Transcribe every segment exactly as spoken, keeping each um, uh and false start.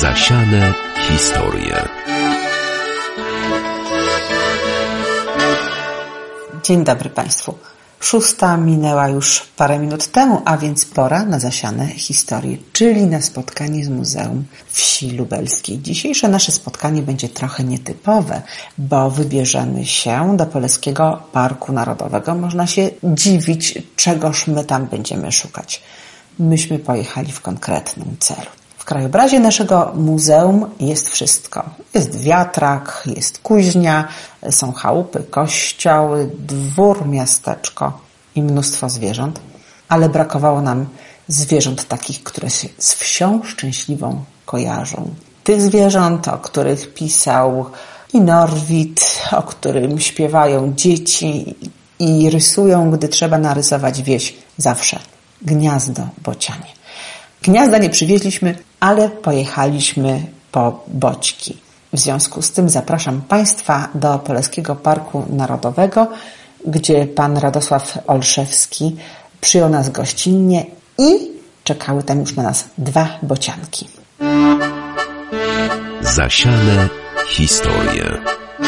Zasiane historie. Dzień dobry Państwu. Szósta minęła już parę minut temu, a więc pora na zasiane historie, czyli na spotkanie z Muzeum Wsi Lubelskiej. Dzisiejsze nasze spotkanie będzie trochę nietypowe, bo wybierzemy się do Poleskiego Parku Narodowego. Można się dziwić, czegoż my tam będziemy szukać. Myśmy pojechali w konkretnym celu. W krajobrazie naszego muzeum jest wszystko. Jest wiatrak, jest kuźnia, są chałupy, kościoły, dwór, miasteczko i mnóstwo zwierząt. Ale brakowało nam zwierząt takich, które się z wsią szczęśliwą kojarzą. Tych zwierząt, o których pisał i Norwid, o którym śpiewają dzieci i rysują, gdy trzeba narysować wieś zawsze. Gniazdo bocianie. Gniazda nie przywieźliśmy, ale pojechaliśmy po boćki. W związku z tym zapraszam Państwa do Poleskiego Parku Narodowego, gdzie pan Radosław Olszewski przyjął nas gościnnie i czekały tam już na nas dwa bocianki. Zasiane historie.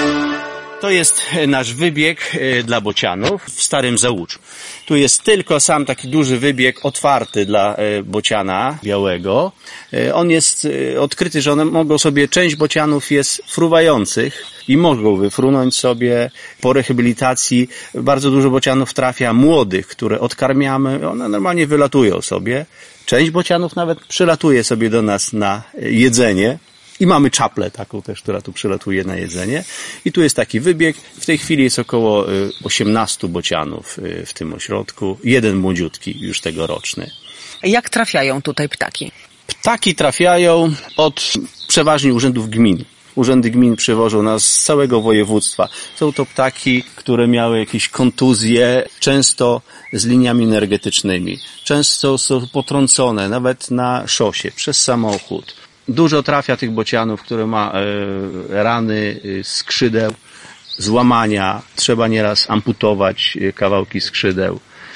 To jest nasz wybieg dla bocianów w Starym Załuczu. Tu jest tylko sam taki duży wybieg otwarty dla bociana białego. On jest odkryty, że one mogą sobie, część bocianów jest fruwających i mogą wyfrunąć sobie po rehabilitacji. Bardzo dużo bocianów trafia młodych, które odkarmiamy. One normalnie wylatują sobie. Część bocianów nawet przylatuje sobie do nas na jedzenie. I mamy czaplę taką też, która tu przylatuje na jedzenie. I tu jest taki wybieg. W tej chwili jest około osiemnastu bocianów w tym ośrodku. Jeden młodziutki, już tegoroczny. Jak trafiają tutaj ptaki? Ptaki trafiają od przeważnie urzędów gmin. Urzędy gmin przywożą nas z całego województwa. Są to ptaki, które miały jakieś kontuzje, często z liniami energetycznymi. Często są potrącone, nawet na szosie, przez samochód. Dużo trafia tych bocianów, które ma e, rany e, skrzydeł, złamania. Trzeba nieraz amputować e, kawałki skrzydeł.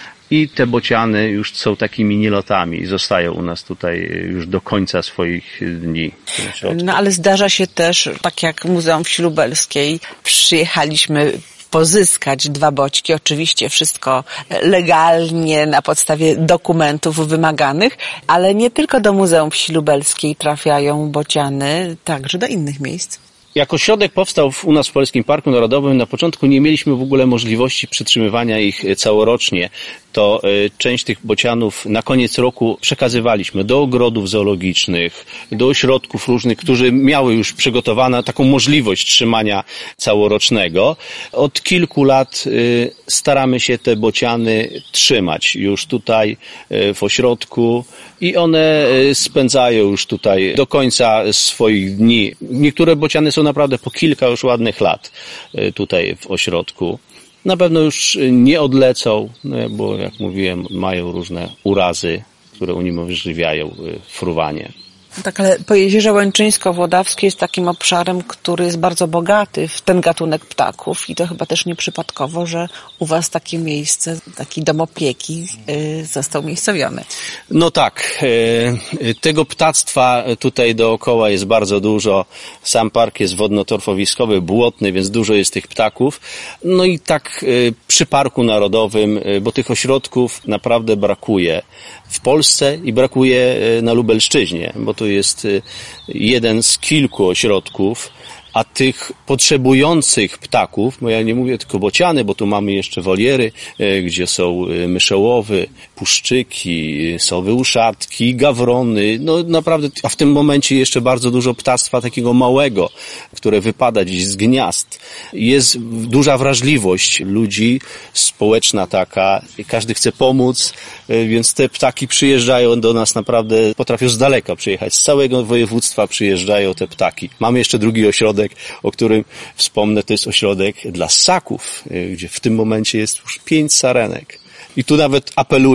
I te bociany już są takimi nielotami i zostają u nas tutaj już do końca swoich dni. No ale zdarza się też, tak jak Muzeum Wsi Lubelskiej, przyjechaliśmy pozyskać dwa boćki, oczywiście wszystko legalnie, na podstawie dokumentów wymaganych, ale nie tylko do Muzeum Wsi Lubelskiej trafiają bociany, także do innych miejsc. Jak ośrodek powstał u nas w Polskim Parku Narodowym, na początku nie mieliśmy w ogóle możliwości przytrzymywania ich całorocznie. To część tych bocianów na koniec roku przekazywaliśmy do ogrodów zoologicznych, do ośrodków różnych, którzy miały już przygotowaną taką możliwość trzymania całorocznego. Od kilku lat staramy się te bociany trzymać już tutaj w ośrodku i one spędzają już tutaj do końca swoich dni. Niektóre bociany są naprawdę po kilka już ładnych lat tutaj w ośrodku. Na pewno już nie odlecą, bo jak mówiłem, mają różne urazy, które uniemożliwiają fruwanie. Tak, ale Pojezierze Łęczyńsko-Włodawskie jest takim obszarem, który jest bardzo bogaty w ten gatunek ptaków i to chyba też nieprzypadkowo, że u was takie miejsce, taki dom opieki yy, został umiejscowiony. No tak, yy, tego ptactwa tutaj dookoła jest bardzo dużo. Sam park jest wodno-torfowiskowy, błotny, więc dużo jest tych ptaków. No i tak yy, przy Parku Narodowym, yy, bo tych ośrodków naprawdę brakuje w Polsce i brakuje na Lubelszczyźnie, bo to jest jeden z kilku ośrodków, a tych potrzebujących ptaków, bo ja nie mówię tylko bociany, bo tu mamy jeszcze woliery, gdzie są myszołowy, puszczyki, sowy uszatki, gawrony, no naprawdę, a w tym momencie jeszcze bardzo dużo ptactwa takiego małego, które wypada dziś z gniazd. Jest duża wrażliwość ludzi, społeczna taka, każdy chce pomóc, więc te ptaki przyjeżdżają do nas naprawdę, potrafią z daleka przyjechać, z całego województwa przyjeżdżają te ptaki. Mamy jeszcze drugi ośrodek, o którym wspomnę, to jest ośrodek dla ssaków, gdzie w tym momencie jest już pięć sarenek. I tu nawet apeluję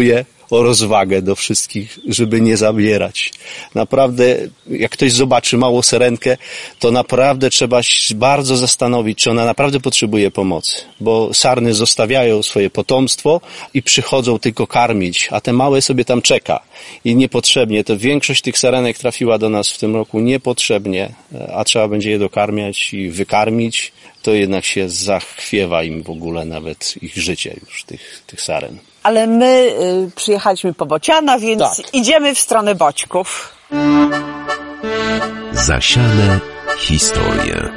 o rozwagę do wszystkich, żeby nie zabierać. Naprawdę, jak ktoś zobaczy małą syrenkę, to naprawdę trzeba się bardzo zastanowić, czy ona naprawdę potrzebuje pomocy, bo sarny zostawiają swoje potomstwo i przychodzą tylko karmić, a te małe sobie tam czeka i niepotrzebnie. To większość tych sarenek trafiła do nas w tym roku niepotrzebnie, a trzeba będzie je dokarmiać i wykarmić, to jednak się zachwiewa im w ogóle nawet ich życie już, tych, tych saren. Ale my y, przyjechaliśmy po bociana, więc tak. Idziemy w stronę boćków. Zasiane historie.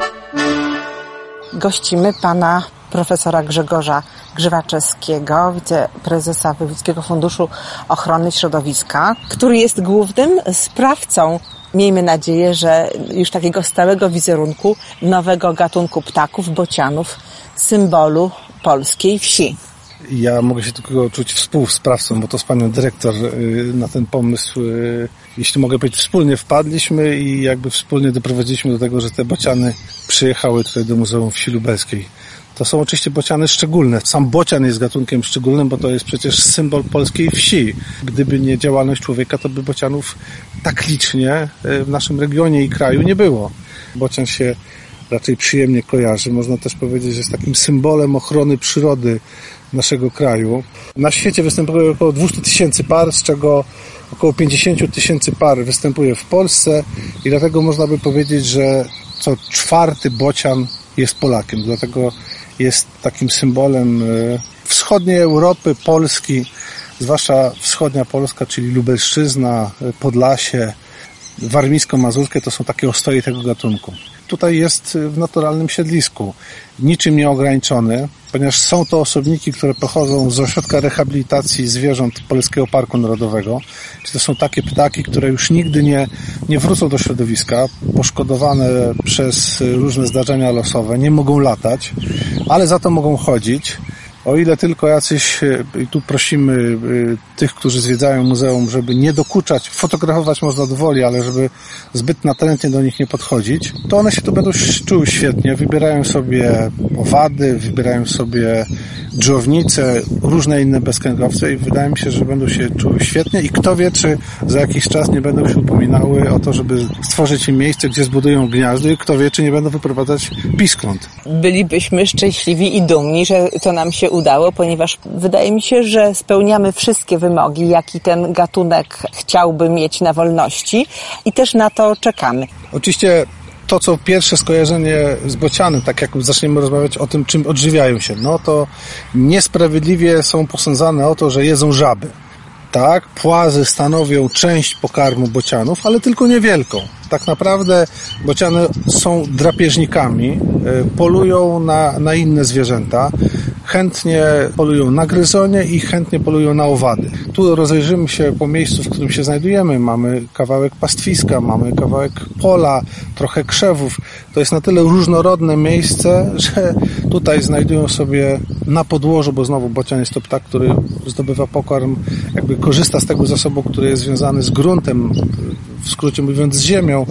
Gościmy pana profesora Grzegorza Grzywaczewskiego, wiceprezesa Wojewódzkiego Funduszu Ochrony Środowiska, który jest głównym sprawcą, miejmy nadzieję, że już takiego stałego wizerunku nowego gatunku ptaków, bocianów, symbolu polskiej wsi. Ja mogę się tylko czuć współsprawcą, bo to z panią dyrektor na ten pomysł, jeśli mogę powiedzieć, wspólnie wpadliśmy i jakby wspólnie doprowadziliśmy do tego, że te bociany przyjechały tutaj do Muzeum Wsi Lubelskiej. To są oczywiście bociany szczególne. Sam bocian jest gatunkiem szczególnym, bo to jest przecież symbol polskiej wsi. Gdyby nie działalność człowieka, to by bocianów tak licznie w naszym regionie i kraju nie było. Bocian się raczej przyjemnie kojarzy. Można też powiedzieć, że jest takim symbolem ochrony przyrody naszego kraju. Na świecie występuje około dwieście tysięcy par, z czego około pięćdziesiąt tysięcy par występuje w Polsce i dlatego można by powiedzieć, że co czwarty bocian jest Polakiem. Dlatego jest takim symbolem wschodniej Europy, Polski, zwłaszcza wschodnia Polska, czyli Lubelszczyzna, Podlasie, Warmińsko-Mazurskie, to są takie ostoje tego gatunku. Tutaj jest w naturalnym siedlisku, niczym nieograniczony, ponieważ są to osobniki, które pochodzą z ośrodka rehabilitacji zwierząt Polskiego Parku Narodowego. Czyli to są takie ptaki, które już nigdy nie, nie wrócą do środowiska, poszkodowane przez różne zdarzenia losowe, nie mogą latać, ale za to mogą chodzić. O ile tylko jacyś, i tu prosimy tych, którzy zwiedzają muzeum, żeby nie dokuczać, fotografować można dowoli, ale żeby zbyt natrętnie do nich nie podchodzić, to one się tu będą czuły świetnie. Wybierają sobie owady, wybierają sobie dżownice, różne inne bezkręgowce i wydaje mi się, że będą się czuły świetnie i kto wie, czy za jakiś czas nie będą się upominały o to, żeby stworzyć im miejsce, gdzie zbudują gniazdo i kto wie, czy nie będą wyprowadzać piskląt. Bylibyśmy szczęśliwi i dumni, że to nam się udało, ponieważ wydaje mi się, że spełniamy wszystkie wymogi, jaki ten gatunek chciałby mieć na wolności i też na to czekamy. Oczywiście to, co pierwsze skojarzenie z bocianem, tak jak zaczniemy rozmawiać o tym, czym odżywiają się, no to niesprawiedliwie są posądzane o to, że jedzą żaby. Tak, płazy stanowią część pokarmu bocianów, ale tylko niewielką. Tak naprawdę bociany są drapieżnikami, polują na, na inne zwierzęta, chętnie polują na gryzonie i chętnie polują na owady. Tu rozejrzymy się po miejscu, w którym się znajdujemy. Mamy kawałek pastwiska, mamy kawałek pola, trochę krzewów. To jest na tyle różnorodne miejsce, że tutaj znajdują sobie na podłożu, bo znowu bocian jest to ptak, który zdobywa pokarm, jakby korzysta z tego zasobu, który jest związany z gruntem, w skrócie mówiąc z ziemią.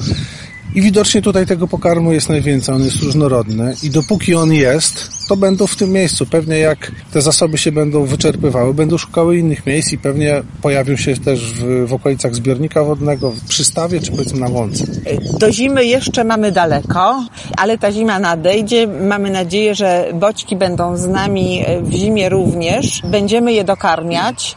I widocznie tutaj tego pokarmu jest najwięcej, on jest różnorodny i dopóki on jest, to będą w tym miejscu. Pewnie jak te zasoby się będą wyczerpywały, będą szukały innych miejsc i pewnie pojawią się też w, w okolicach zbiornika wodnego, w przystawie czy powiedzmy na łące. Do zimy jeszcze mamy daleko, ale ta zima nadejdzie. Mamy nadzieję, że boćki będą z nami w zimie również. Będziemy je dokarmiać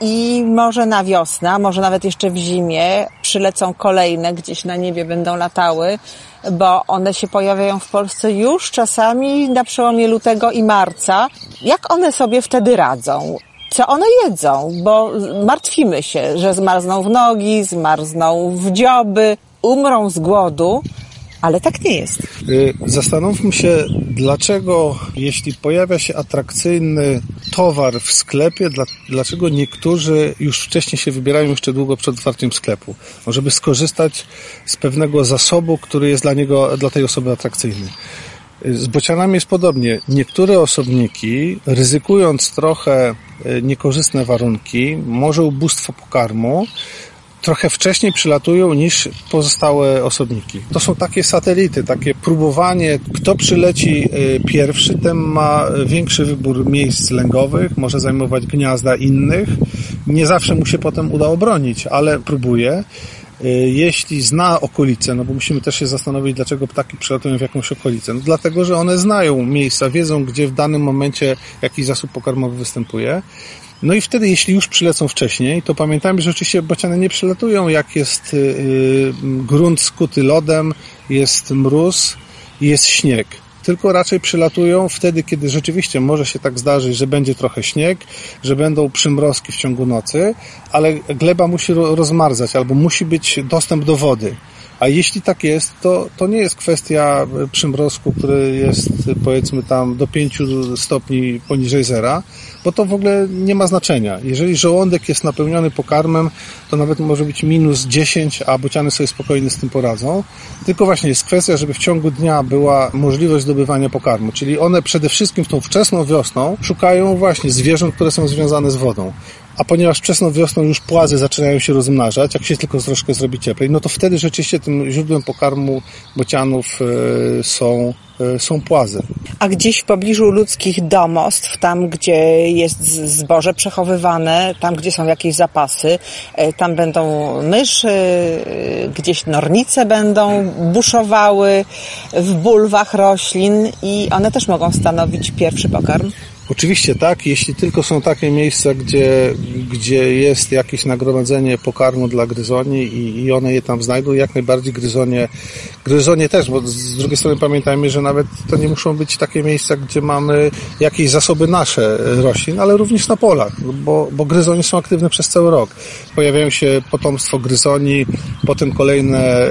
i może na wiosnę, może nawet jeszcze w zimie przylecą kolejne, gdzieś na niebie będą latały, bo one się pojawiają w Polsce już czasami na przełomie lutego i marca. Jak one sobie wtedy radzą? Co one jedzą? Bo martwimy się, że zmarzną w nogi, zmarzną w dzioby, umrą z głodu, ale tak nie jest. Zastanówmy się, dlaczego, jeśli pojawia się atrakcyjny towar w sklepie, dlaczego niektórzy już wcześniej się wybierają jeszcze długo przed otwarciem sklepu, żeby skorzystać z pewnego zasobu, który jest dla niego, dla tej osoby atrakcyjny. Z bocianami jest podobnie. Niektóre osobniki, ryzykując trochę niekorzystne warunki, może ubóstwo pokarmu, trochę wcześniej przylatują niż pozostałe osobniki. To są takie satelity, takie próbowanie, kto przyleci pierwszy, ten ma większy wybór miejsc lęgowych, może zajmować gniazda innych. Nie zawsze mu się potem uda obronić, ale próbuje. Jeśli zna okolice, no bo musimy też się zastanowić, dlaczego ptaki przylatują w jakąś okolicę. No dlatego, że one znają miejsca, wiedzą, gdzie w danym momencie jakiś zasób pokarmowy występuje. No i wtedy, jeśli już przylecą wcześniej, to pamiętajmy, że oczywiście bociany nie przylatują, jak jest yy, grunt skuty lodem, jest mróz i jest śnieg. Tylko raczej przylatują wtedy, kiedy rzeczywiście może się tak zdarzyć, że będzie trochę śnieg, że będą przymrozki w ciągu nocy, ale gleba musi rozmarzać albo musi być dostęp do wody. A jeśli tak jest, to, to nie jest kwestia przymrozku, który jest powiedzmy tam do pięciu stopni poniżej zera, bo to w ogóle nie ma znaczenia. Jeżeli żołądek jest napełniony pokarmem, to nawet może być minus dziesięć, a bociany sobie spokojnie z tym poradzą. Tylko właśnie jest kwestia, żeby w ciągu dnia była możliwość zdobywania pokarmu, czyli one przede wszystkim w tą wczesną wiosną szukają właśnie zwierząt, które są związane z wodą. A ponieważ wczesną wiosną już płazy zaczynają się rozmnażać, jak się tylko troszkę zrobi cieplej, no to wtedy rzeczywiście tym źródłem pokarmu bocianów y, są, y, są płazy. A gdzieś w pobliżu ludzkich domostw, tam gdzie jest zboże przechowywane, tam gdzie są jakieś zapasy, y, tam będą myszy, y, gdzieś nornice będą buszowały w bulwach roślin i one też mogą stanowić pierwszy pokarm? Oczywiście tak, jeśli tylko są takie miejsca, gdzie, gdzie jest jakieś nagromadzenie pokarmu dla gryzoni i, i one je tam znajdą, jak najbardziej gryzonie, gryzonie też, bo z drugiej strony pamiętajmy, że nawet to nie muszą być takie miejsca, gdzie mamy jakieś zasoby nasze roślin, ale również na polach, bo, bo gryzonie są aktywne przez cały rok. Pojawiają się potomstwo gryzoni, potem kolejne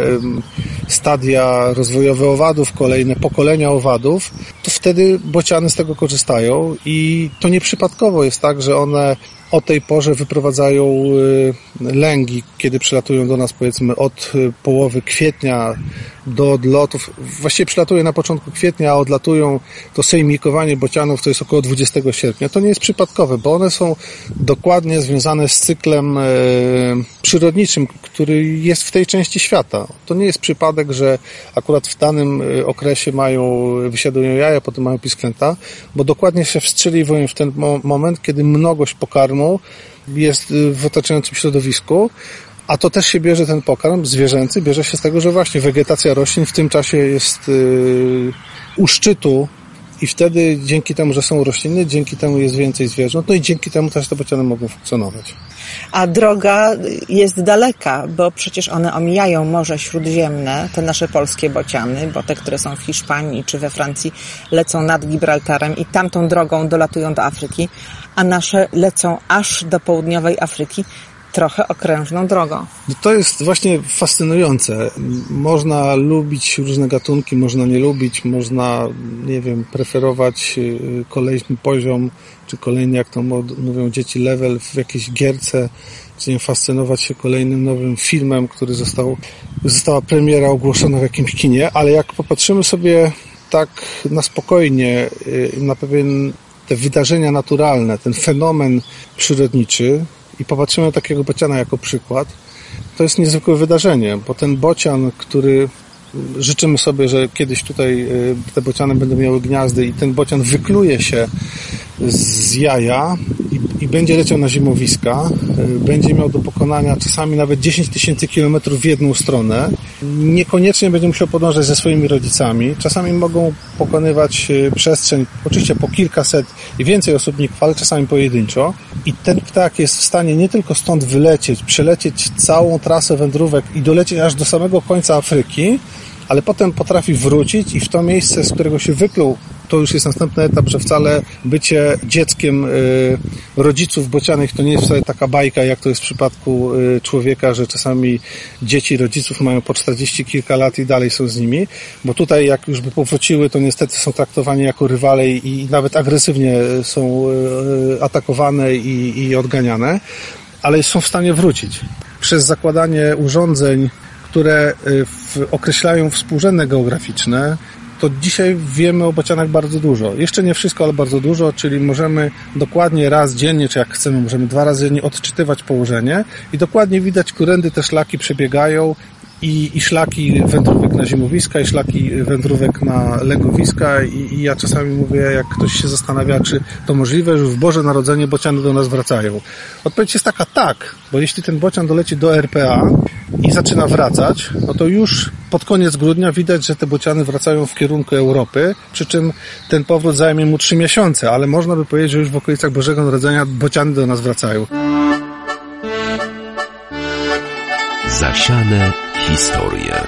stadia rozwojowe owadów, kolejne pokolenia owadów, to wtedy bociany z tego korzystają. I to nieprzypadkowo jest tak, że one o tej porze wyprowadzają lęgi, kiedy przylatują do nas powiedzmy od połowy kwietnia do odlotów. Właściwie przylatują na początku kwietnia, a odlatują to sejmikowanie bocianów, to jest około dwudziestego sierpnia. To nie jest przypadkowe, bo one są dokładnie związane z cyklem e, przyrodniczym, który jest w tej części świata. To nie jest przypadek, że akurat w danym okresie mają, wysiadują jaja, potem mają pisklęta, bo dokładnie się wstrzeliwują w ten moment, kiedy mnogość pokarmu jest w otaczającym środowisku, a to też się bierze ten pokarm zwierzęcy, bierze się z tego, że właśnie wegetacja roślin w tym czasie jest yy, u szczytu i wtedy dzięki temu, że są rośliny, dzięki temu jest więcej zwierząt, no i dzięki temu też te bociany mogą funkcjonować. A droga jest daleka, bo przecież one omijają Morze Śródziemne, te nasze polskie bociany, bo te, które są w Hiszpanii czy we Francji, lecą nad Gibraltarem i tamtą drogą dolatują do Afryki, a nasze lecą aż do południowej Afryki, trochę okrężną drogą. To jest właśnie fascynujące. Można lubić różne gatunki, można nie lubić, można, nie wiem, preferować kolejny poziom, czy kolejny, jak to mówią dzieci, level w jakiejś gierce, czy nie fascynować się kolejnym nowym filmem, który został, została premiera ogłoszona w jakimś kinie, ale jak popatrzymy sobie tak na spokojnie, na pewien te wydarzenia naturalne, ten fenomen przyrodniczy, i popatrzymy na takiego bociana jako przykład, to jest niezwykłe wydarzenie, bo ten bocian, który życzymy sobie, że kiedyś tutaj te bociany będą miały gniazdy i ten bocian wykluje się z jaja i, i będzie leciał na zimowiska, będzie miał do pokonania czasami nawet dziesięć tysięcy kilometrów w jedną stronę. Niekoniecznie będzie musiał podążać ze swoimi rodzicami. Czasami mogą pokonywać przestrzeń, oczywiście po kilkaset i więcej osobników, ale czasami pojedynczo. I ten ptak jest w stanie nie tylko stąd wylecieć, przelecieć całą trasę wędrówek i dolecieć aż do samego końca Afryki, ale potem potrafi wrócić i w to miejsce, z którego się wykluł, to już jest następny etap, że wcale bycie dzieckiem y, rodziców bocianych to nie jest wcale taka bajka, jak to jest w przypadku y, człowieka, że czasami dzieci rodziców mają po czterdzieści kilka lat i dalej są z nimi, bo tutaj jak już by powróciły, to niestety są traktowani jako rywale i, i nawet agresywnie są y, atakowane i, i odganiane, ale są w stanie wrócić. Przez zakładanie urządzeń, które w, określają współrzędne geograficzne, to dzisiaj wiemy o bocianach bardzo dużo. Jeszcze nie wszystko, ale bardzo dużo, czyli możemy dokładnie raz dziennie, czy jak chcemy, możemy dwa razy dziennie odczytywać położenie i dokładnie widać, którędy te szlaki przebiegają, I, i szlaki wędrówek na zimowiska, i szlaki wędrówek na legowiska i, i ja czasami mówię, jak ktoś się zastanawia, czy to możliwe, że w Boże Narodzenie bociany do nas wracają. Odpowiedź jest taka, tak, bo jeśli ten bocian doleci do R P A i zaczyna wracać, no to już pod koniec grudnia widać, że te bociany wracają w kierunku Europy, przy czym ten powrót zajmie mu trzy miesiące, ale można by powiedzieć, że już w okolicach Bożego Narodzenia bociany do nas wracają. Zasiane historie.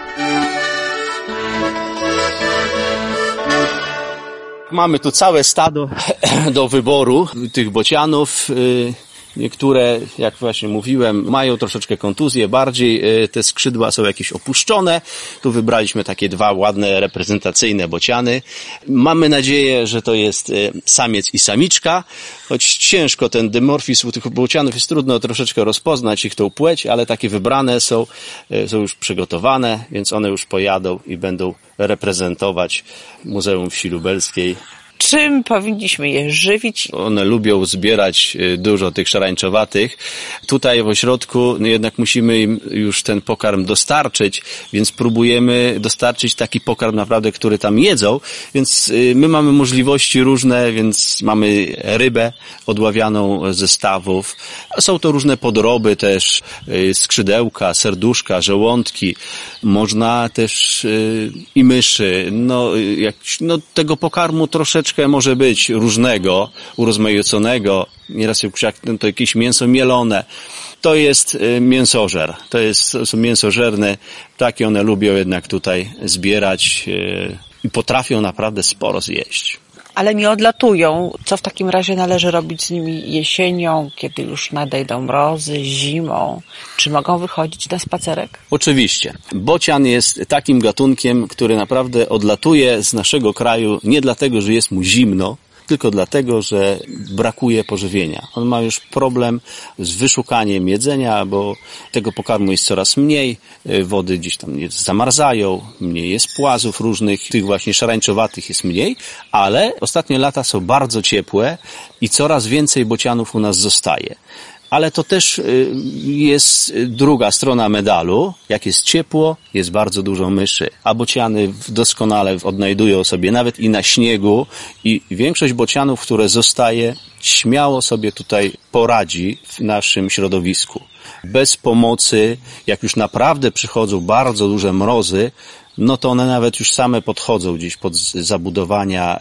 Mamy tu całe stado do wyboru tych bocianów. Niektóre, jak właśnie mówiłem, mają troszeczkę kontuzję, bardziej te skrzydła są jakieś opuszczone. Tu wybraliśmy takie dwa ładne, reprezentacyjne bociany. Mamy nadzieję, że to jest samiec i samiczka, choć ciężko ten dymorfizm u tych bocianów jest trudno troszeczkę rozpoznać ich tą płeć, ale takie wybrane są, są już przygotowane, więc one już pojadą i będą reprezentować Muzeum Wsi Lubelskiej. Czym powinniśmy je żywić? One lubią zbierać dużo tych szarańczowatych. Tutaj w ośrodku no jednak musimy im już ten pokarm dostarczyć, więc próbujemy dostarczyć taki pokarm naprawdę, który tam jedzą, więc my mamy możliwości różne, więc mamy rybę odławianą ze stawów. Są to różne podroby też, skrzydełka, serduszka, żołądki. Można też i myszy. No, jak, no tego pokarmu troszeczkę może być różnego, urozmaiconego, nieraz jak to jakieś mięso mielone. To jest mięsożer, to, jest, to są mięsożerne ptaki, one lubią jednak tutaj zbierać i potrafią naprawdę sporo zjeść. Ale nie odlatują. Co w takim razie należy robić z nimi jesienią, kiedy już nadejdą mrozy, zimą? Czy mogą wychodzić na spacerek? Oczywiście. Bocian jest takim gatunkiem, który naprawdę odlatuje z naszego kraju nie dlatego, że jest mu zimno, tylko dlatego, że brakuje pożywienia. On ma już problem z wyszukaniem jedzenia, bo tego pokarmu jest coraz mniej, wody gdzieś tam zamarzają, mniej jest płazów różnych, tych właśnie szarańczowatych jest mniej, ale ostatnie lata są bardzo ciepłe i coraz więcej bocianów u nas zostaje. Ale to też jest druga strona medalu. Jak jest ciepło, jest bardzo dużo myszy, a bociany doskonale odnajdują sobie nawet i na śniegu i większość bocianów, które zostaje, śmiało sobie tutaj poradzi w naszym środowisku. Bez pomocy, jak już naprawdę przychodzą bardzo duże mrozy, no to one nawet już same podchodzą gdzieś pod zabudowania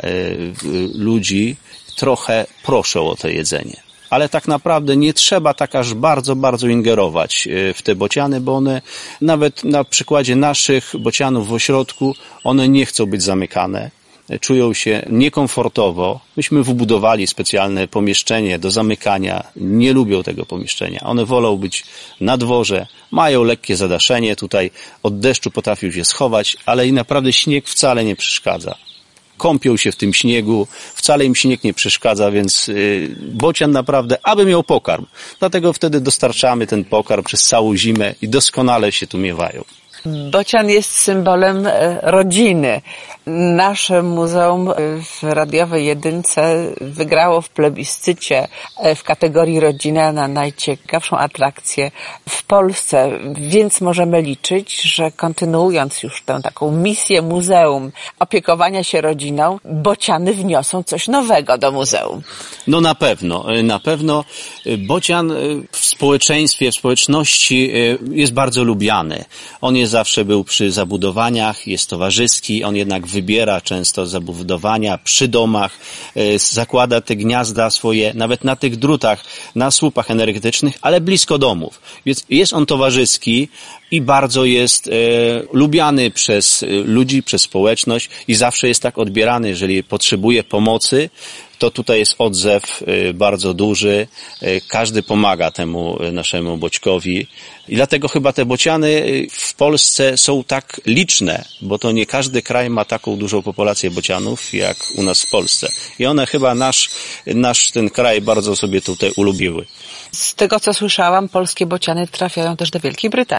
ludzi, trochę proszą o to jedzenie. Ale tak naprawdę nie trzeba tak aż bardzo, bardzo ingerować w te bociany, bo one nawet na przykładzie naszych bocianów w ośrodku, one nie chcą być zamykane. Czują się niekomfortowo. Myśmy wybudowali specjalne pomieszczenie do zamykania. Nie lubią tego pomieszczenia. One wolą być na dworze. Mają lekkie zadaszenie. Tutaj od deszczu potrafią się schować, ale i naprawdę śnieg wcale nie przeszkadza. Kąpią się w tym śniegu, wcale im śnieg nie przeszkadza, więc yy, bocian naprawdę, aby miał pokarm. Dlatego wtedy dostarczamy ten pokarm przez całą zimę i doskonale się tu miewają. Bocian jest symbolem rodziny. Nasze muzeum w radiowej jedynce wygrało w plebiscycie w kategorii rodzina na najciekawszą atrakcję w Polsce, więc możemy liczyć, że kontynuując już tę taką misję muzeum opiekowania się rodziną, bociany wniosą coś nowego do muzeum. No na pewno, na pewno bocian w społeczeństwie, w społeczności jest bardzo lubiany. On jest zawsze był przy zabudowaniach, jest towarzyski, on jednak wybiera często zabudowania przy domach, zakłada te gniazda swoje nawet na tych drutach, na słupach energetycznych, ale blisko domów. Więc jest on towarzyski i bardzo jest e, lubiany przez ludzi, przez społeczność i zawsze jest tak odbierany, jeżeli potrzebuje pomocy, to tutaj jest odzew bardzo duży. Każdy pomaga temu naszemu boćkowi. I dlatego chyba te bociany w Polsce są tak liczne, bo to nie każdy kraj ma taką dużą populację bocianów jak u nas w Polsce. I one chyba nasz, nasz ten kraj bardzo sobie tutaj ulubiły. Z tego, co słyszałam, polskie bociany trafiają też do Wielkiej Brytanii.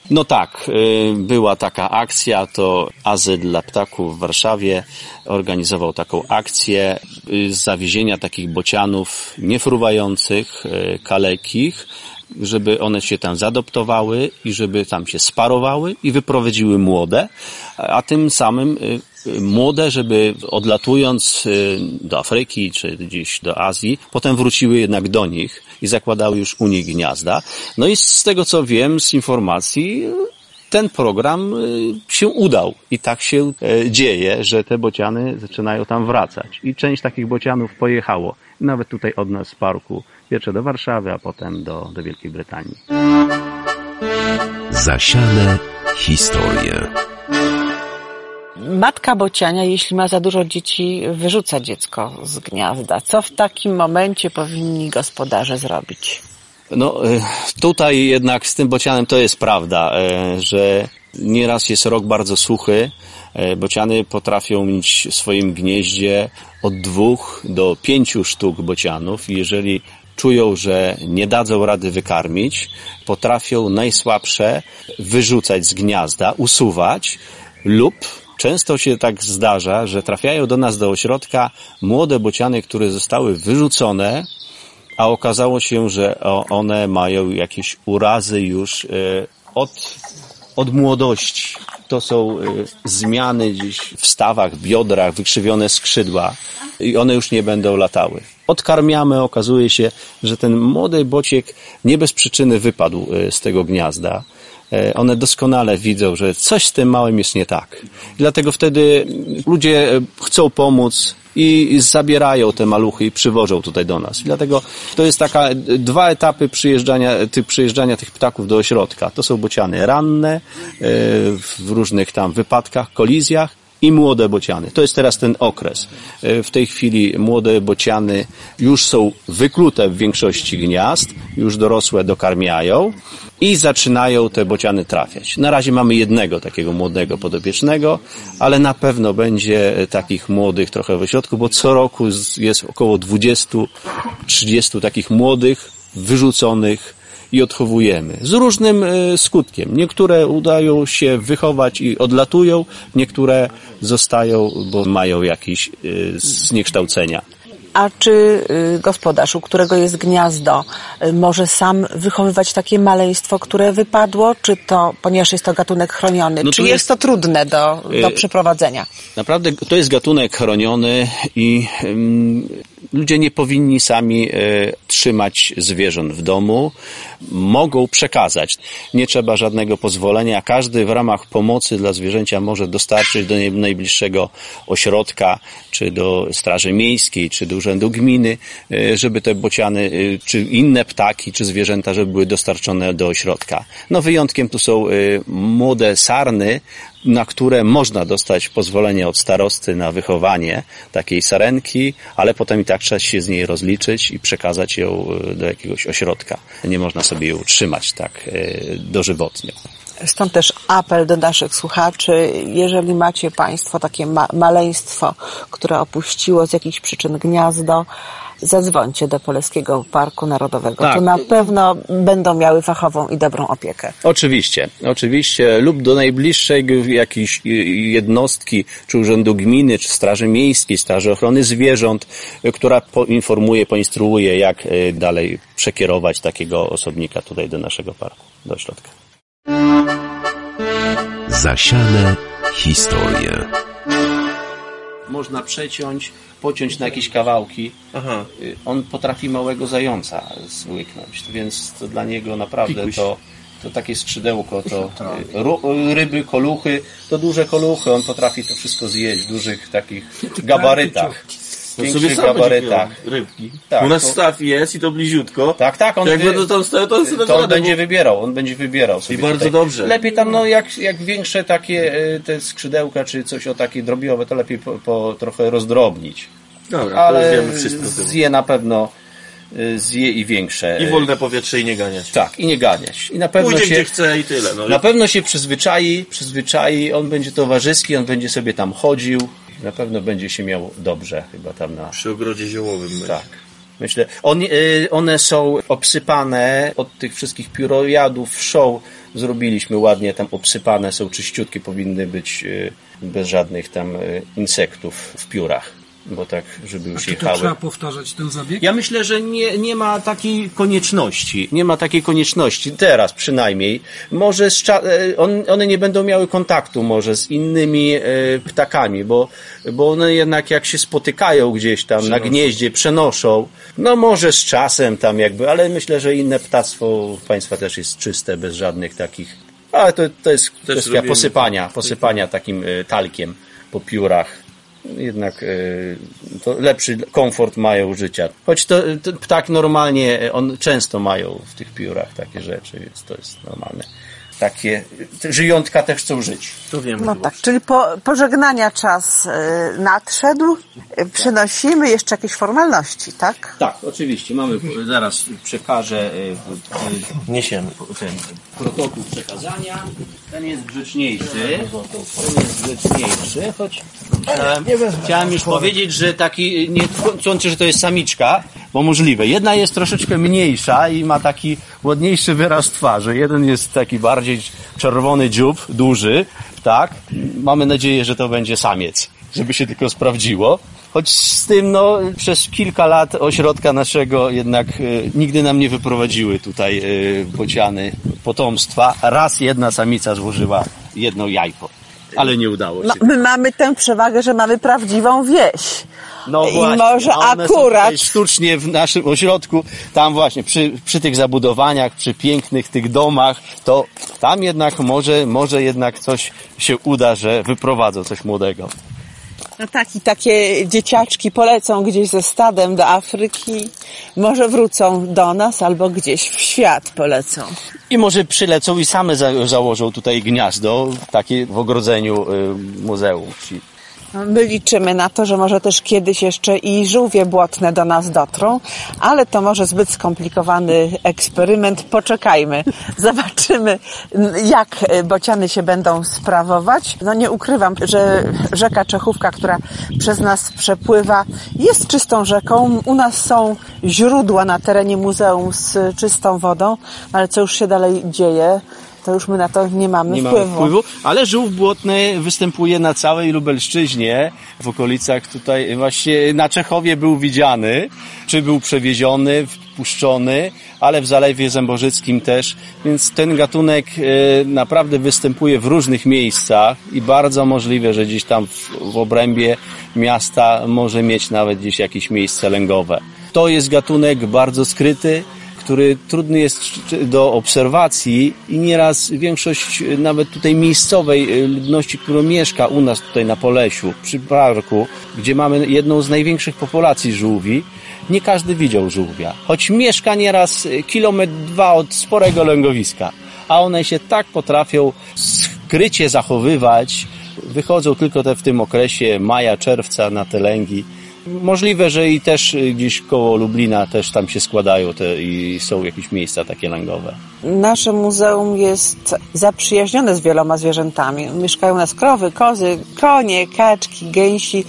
No tak, była taka akcja, to Azyl dla Ptaków w Warszawie organizował taką akcję zawiezienia takich bocianów niefruwających, kalekich, żeby one się tam zadoptowały i żeby tam się sparowały i wyprowadziły młode, a tym samym młode, żeby odlatując do Afryki czy gdzieś do Azji, potem wróciły jednak do nich i zakładały już u nich gniazda. No i z tego co wiem, z informacji, ten program się udał i tak się dzieje, że te bociany zaczynają tam wracać. I część takich bocianów pojechało, nawet tutaj od nas z parku, pierwsze do Warszawy, a potem do, do Wielkiej Brytanii. Zasiane historie. Matka bociania, jeśli ma za dużo dzieci, wyrzuca dziecko z gniazda. Co w takim momencie powinni gospodarze zrobić? No tutaj jednak z tym bocianem to jest prawda, że nieraz jest rok bardzo suchy. Bociany potrafią mieć w swoim gnieździe od dwóch do pięciu sztuk bocianów. Jeżeli czują, że nie dadzą rady wykarmić, potrafią najsłabsze wyrzucać z gniazda, usuwać lub często się tak zdarza, że trafiają do nas do ośrodka młode bociany, które zostały wyrzucone, a okazało się, że one mają jakieś urazy już od, od młodości. To są zmiany gdzieś w stawach, biodrach, wykrzywione skrzydła i one już nie będą latały. Odkarmiamy, okazuje się, że ten młody bociek nie bez przyczyny wypadł z tego gniazda. One doskonale widzą, że coś z tym małym jest nie tak. I dlatego wtedy ludzie chcą pomóc i zabierają te maluchy i przywożą tutaj do nas. I dlatego to jest taka dwa etapy przyjeżdżania, tych, przyjeżdżania tych ptaków do ośrodka. To są bociany ranne w różnych tam wypadkach, kolizjach i młode bociany. To jest teraz ten okres. W tej chwili młode bociany już są wyklute w większości gniazd, już dorosłe dokarmiają i zaczynają te bociany trafiać. Na razie mamy jednego takiego młodego podopiecznego, ale na pewno będzie takich młodych trochę w ośrodku, bo co roku jest około dwadzieścia trzydzieści takich młodych, wyrzuconych i odchowujemy. Z różnym skutkiem. Niektóre udają się wychować i odlatują, niektóre zostają, bo mają jakieś zniekształcenia. A czy gospodarz, u którego jest gniazdo, może sam wychowywać takie maleństwo, które wypadło, czy to, ponieważ jest to gatunek chroniony, no czy jest, jest to trudne do, do przeprowadzenia? Naprawdę to jest gatunek chroniony i um, ludzie nie powinni sami e, trzymać zwierząt w domu. Mogą przekazać. Nie trzeba żadnego pozwolenia. Każdy w ramach pomocy dla zwierzęcia może dostarczyć do najbliższego ośrodka, czy do Straży Miejskiej, czy do Urzędu Gminy, e, żeby te bociany, e, czy inne ptaki, czy zwierzęta, żeby były dostarczone do ośrodka. No wyjątkiem tu są e, młode sarny, na które można dostać pozwolenie od starosty na wychowanie takiej sarenki, ale potem i tak trzeba się z niej rozliczyć i przekazać ją do jakiegoś ośrodka. Nie można sobie ją trzymać tak dożywotnio. Stąd też apel do naszych słuchaczy, jeżeli macie Państwo takie ma- maleństwo, które opuściło z jakichś przyczyn gniazdo, zadzwońcie do Polskiego Parku Narodowego. Tak. Tu na pewno będą miały fachową i dobrą opiekę. Oczywiście, oczywiście, lub do najbliższej jakiejś jednostki, czy Urzędu Gminy, czy Straży Miejskiej, Straży Ochrony Zwierząt, która poinformuje, poinstruuje, jak dalej przekierować takiego osobnika tutaj do naszego parku, do ośrodka. Zasiane historie. Można przeciąć, pociąć na jakieś kawałki. Aha. On potrafi małego zająca złyknąć, więc to dla niego naprawdę to, to takie skrzydełko, to ryby, koluchy, to duże koluchy, on potrafi to wszystko zjeść w dużych takich gabarytach. W większych gabarytach. Rybki. Tak, u nas to... staw jest i to bliziutko. Tak, tak. On to jak wy... będą tam stały, to on sobie to on będzie bo... wybierał, on będzie wybierał sobie. I bardzo tutaj. dobrze. Lepiej tam, no jak, jak większe takie te skrzydełka, czy coś o takie drobiowe, to lepiej po, po trochę rozdrobnić. Dobra, ale to wszystko. zje na pewno, zje i większe. I wolne powietrze i nie ganiać. Tak, i nie ganiać. I na pewno Pójdzie się, gdzie chce i tyle. No. Na pewno się przyzwyczai, przyzwyczai, on będzie towarzyski, on będzie sobie tam chodził. Na pewno będzie się miał dobrze chyba tam na... Przy ogrodzie ziołowym. Tak. Myślę, on, one są obsypane od tych wszystkich piórojadów, wszą zrobiliśmy ładnie, tam obsypane są czyściutkie, powinny być bez żadnych tam insektów w piórach, bo tak, żeby już A czy jechały. to trzeba powtarzać ten zabieg? Ja myślę, że nie, nie ma takiej konieczności. Nie ma takiej konieczności. Teraz przynajmniej. Może z cza- on, one nie będą miały kontaktu może z innymi e, ptakami, bo, bo one jednak jak się spotykają gdzieś tam przenoszą. Na gnieździe, przenoszą. No może z czasem tam jakby, ale myślę, że inne ptactwo państwa też jest czyste, bez żadnych takich. Ale to, to jest też kwestia posypania, posypania takim e, talkiem po piórach. Jednak y, to lepszy komfort mają życia. Choć to, to ptak normalnie, on często mają w tych piórach takie rzeczy, więc to jest normalne. Takie żyjątka też chcą żyć. To wiemy. No tak, czyli po, pożegnania czas y, nadszedł. Y, przynosimy jeszcze jakieś formalności, tak? Tak, oczywiście. Mamy, zaraz przekażę y, y, Niesiemy. ten protokół przekazania. Ten jest grzeczniejszy. Ten jest grzeczniejszy, choć chciałem, chciałem już powiedzieć, że taki, nie sądzę, że to jest samiczka, bo możliwe. Jedna jest troszeczkę mniejsza i ma taki ładniejszy wyraz twarzy. Jeden jest taki bardziej czerwony dziób, duży, tak. Mamy nadzieję, że to będzie samiec, żeby się tylko sprawdziło. Choć z tym, no, przez kilka lat ośrodka naszego jednak y, nigdy nam nie wyprowadziły tutaj y, bociany potomstwa. Raz jedna samica złożyła jedno jajko, ale nie udało się. No, my mamy tę przewagę, że mamy prawdziwą wieś. No I właśnie, może a one akurat są tutaj sztucznie w naszym ośrodku, tam właśnie przy, przy tych zabudowaniach, przy pięknych tych domach, to tam jednak może, może jednak coś się uda, że wyprowadzą coś młodego. no tak, i takie dzieciaczki polecą gdzieś ze stadem do Afryki, może wrócą do nas albo gdzieś w świat polecą. I może przylecą i same za, założą tutaj gniazdo, takie w ogrodzeniu y, muzeum wsi. My liczymy na to, że może też kiedyś jeszcze i żółwie błotne do nas dotrą, ale to może zbyt skomplikowany eksperyment. Poczekajmy, zobaczymy, jak bociany się będą sprawować. No nie ukrywam, że rzeka Czechówka, która przez nas przepływa, jest czystą rzeką. U nas są źródła na terenie muzeum z czystą wodą, ale co już się dalej dzieje, to już my na to nie mamy nie wpływu. Mamy wpływu. Ale żółw błotny występuje na całej Lubelszczyźnie, w okolicach tutaj właśnie na Czechowie był widziany, czy był przewieziony, wpuszczony, ale w Zalewie Zębożyckim też, więc ten gatunek e, naprawdę występuje w różnych miejscach i bardzo możliwe, że gdzieś tam w, w obrębie miasta może mieć nawet gdzieś jakieś miejsce lęgowe. To jest gatunek bardzo skryty, który trudny jest do obserwacji i nieraz większość nawet tutaj miejscowej ludności, która mieszka u nas tutaj na Polesiu, przy parku, gdzie mamy jedną z największych populacji żółwi, nie każdy widział żółwia. Choć mieszka nieraz kilometr, dwa od sporego lęgowiska, a one się tak potrafią skrycie zachowywać, wychodzą tylko te w tym okresie maja, czerwca na te lęgi. Możliwe, że i też gdzieś koło Lublina też tam się składają te i są jakieś miejsca takie lęgowe. Nasze muzeum jest zaprzyjaźnione z wieloma zwierzętami. Mieszkają u nas krowy, kozy, konie, kaczki, gęsi,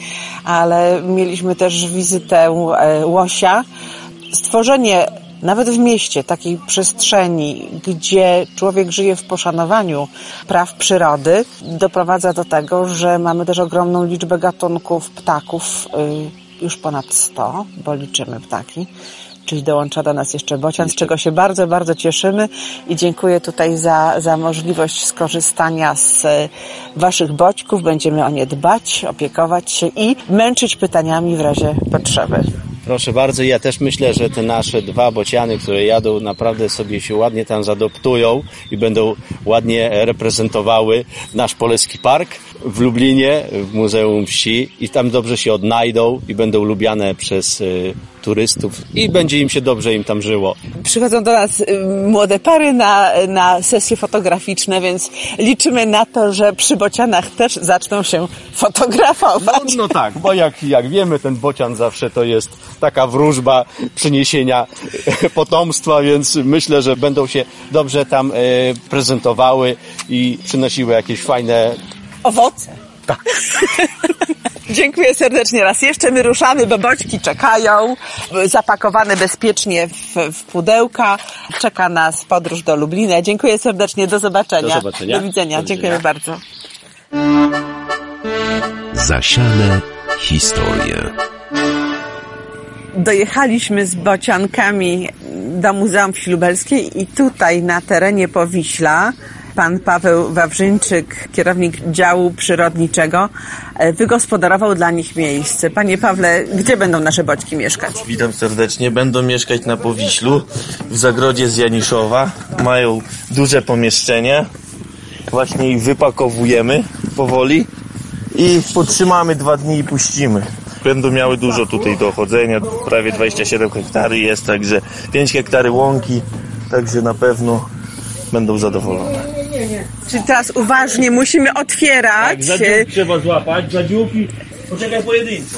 ale mieliśmy też wizytę łosia. Stworzenie nawet w mieście takiej przestrzeni, gdzie człowiek żyje w poszanowaniu praw przyrody, doprowadza do tego, że mamy też ogromną liczbę gatunków ptaków, już ponad sto, bo liczymy ptaki, czyli dołącza do nas jeszcze bocian, z czego się bardzo, bardzo cieszymy i dziękuję tutaj za, za możliwość skorzystania z waszych boćków. Będziemy o nie dbać, opiekować się i męczyć pytaniami w razie potrzeby. Proszę bardzo, ja też myślę, że te nasze dwa bociany, które jadą, naprawdę sobie się ładnie tam zadoptują i będą ładnie reprezentowały nasz Poleski Park w Lublinie, w Muzeum Wsi i tam dobrze się odnajdą i będą lubiane przez y, turystów i będzie im się dobrze im tam żyło. Przychodzą do nas młode pary na, na sesje fotograficzne, więc liczymy na to, że przy bocianach też zaczną się fotografować. No, no tak, bo jak, jak wiemy, ten bocian zawsze to jest taka wróżba przyniesienia potomstwa, więc myślę, że będą się dobrze tam e, prezentowały i przynosiły jakieś fajne owoce. Tak. Dziękuję serdecznie raz jeszcze. My ruszamy, bo boćki czekają, zapakowane bezpiecznie w, w pudełka. Czeka nas podróż do Lublina. Dziękuję serdecznie. Do zobaczenia. Do zobaczenia. Do widzenia. Do Dziękujemy widzenia. bardzo. Zasiane historie. Dojechaliśmy z bociankami do Muzeum Wsi Lubelskiej i tutaj na terenie Powiśla pan Paweł Wawrzyńczyk, kierownik działu przyrodniczego, wygospodarował dla nich miejsce. Panie Pawle, gdzie będą nasze boćki mieszkać? Witam serdecznie. Będą mieszkać na Powiślu, w zagrodzie z Janiszowa. Mają duże pomieszczenie. Właśnie ich wypakowujemy powoli i potrzymamy dwa dni i puścimy. Będą miały dużo tutaj do chodzenia, prawie dwadzieścia siedem hektary jest, także pięć hektary łąki, także na pewno będą zadowolone. Czyli teraz uważnie musimy otwierać. Tak, za dziób trzeba złapać, za dziób i poczekaj pojedynczo.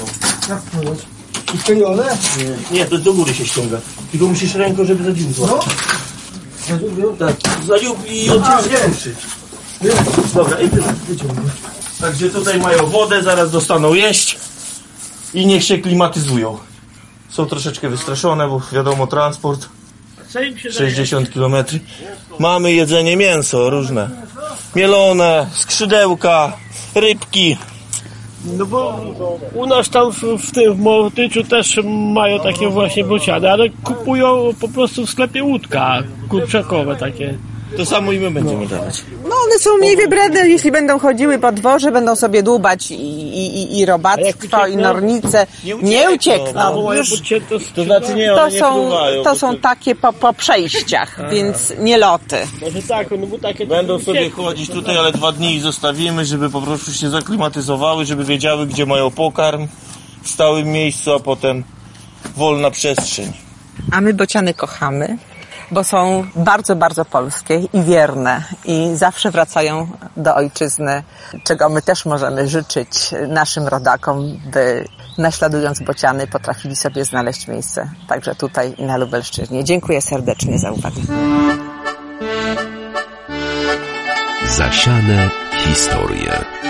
I skleione? Nie, nie, to do góry się ściąga. Tylko musisz ręką, żeby za dziób złapać. No? Tak, za dziób i odciągnąć. Dobra, i ty wyciągnij. Także tutaj mają wodę, zaraz dostaną jeść i niech się klimatyzują. Są troszeczkę wystraszone, bo wiadomo, transport sześćdziesiąt kilometrów. Mamy jedzenie, mięso różne. Mielone, skrzydełka, rybki. No bo u nas tam w, w tym w Mołtyczu też mają takie właśnie bociany, ale kupują po prostu w sklepie łódka kurczakowe takie. To samo i my będziemy dawać. No one są mniej wybredne, jeśli będą chodziły po dworze, będą sobie dłubać i, i, i robactwo, i nornice. Nie uciekną. Nie uciekną. Już To, To znaczy nie, to one nie są, fruwają, to bo są takie po, po przejściach, więc nie loty. może tak, no bo takie Będą sobie chodzić tutaj, ale dwa dni ich zostawimy, żeby po prostu się zaklimatyzowały, żeby wiedziały, gdzie mają pokarm w stałym miejscu, a potem wolna przestrzeń. A my bociany kochamy, bo są bardzo, bardzo polskie i wierne i zawsze wracają do ojczyzny, czego my też możemy życzyć naszym rodakom, by naśladując bociany potrafili sobie znaleźć miejsce także tutaj na Lubelszczyźnie. Dziękuję serdecznie za uwagę. Zasiane historie.